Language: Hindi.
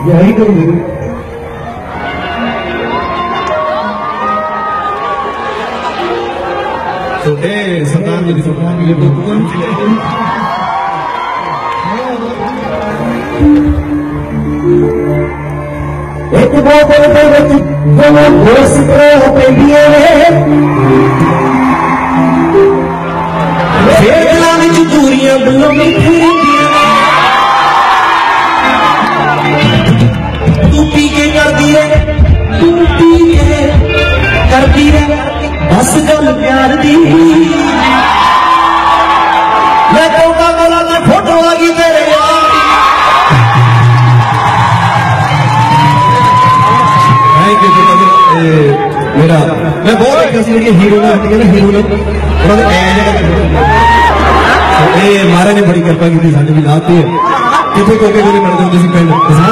यही करेंगे। छोटे सरदार जी सरकार के लिए एक बोतल दोस्त पे दिए दूरियां बल्लों में तू पी के कर दिए तू पी के कर दिए बस गल प्यार दी मैं कोका कोला में फोटो आ गई तेरे यार। मेरा मैं बहुत हीरो ने हट गया हीरो ने महाराज ने बड़ी कृपा की साढ़े भी लाती है कितने कोके मेरे करते होंगे पिंड